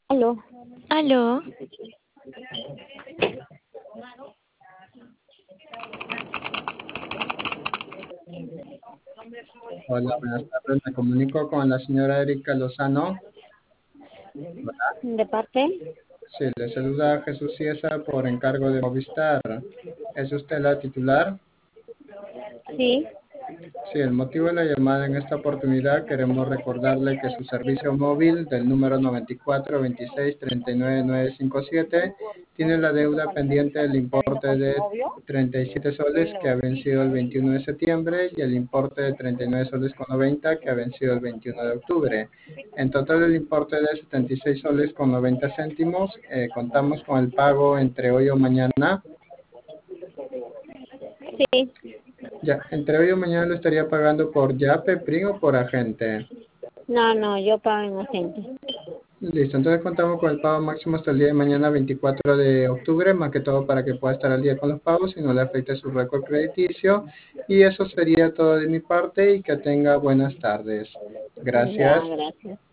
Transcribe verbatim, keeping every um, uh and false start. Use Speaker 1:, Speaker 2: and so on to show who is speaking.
Speaker 1: Aló.
Speaker 2: Aló.
Speaker 3: Hola, buenas tardes. Me comunico con la señora Erika Lozano. Hola.
Speaker 1: ¿De parte?
Speaker 3: Sí, le saluda Jesús Ciesa por encargo de Movistar. ¿Es usted la titular?
Speaker 1: Sí.
Speaker 3: Sí, el motivo de la llamada en esta oportunidad queremos recordarle que su servicio móvil del número noventa y cuatro veintiséis treinta y nueve nueve cincuenta y siete tiene la deuda pendiente del importe de treinta y siete soles que ha vencido el veintiuno de septiembre y el importe de treinta y nueve soles con noventa que ha vencido el veintiuno de octubre. En total el importe de setenta y seis soles con noventa céntimos. Eh, contamos con el pago entre hoy o mañana.
Speaker 1: Sí.
Speaker 3: Ya, entre hoy o mañana lo estaría pagando por Yape, P R I o por agente.
Speaker 1: No, no, yo pago en agente.
Speaker 3: Listo, entonces contamos con el pago máximo hasta el día de mañana veinticuatro de octubre, más que todo para que pueda estar al día con los pagos y no le afecte su récord crediticio. Y eso sería todo de mi parte y que tenga buenas tardes.
Speaker 1: Ya,
Speaker 3: Gracias.
Speaker 1: gracias.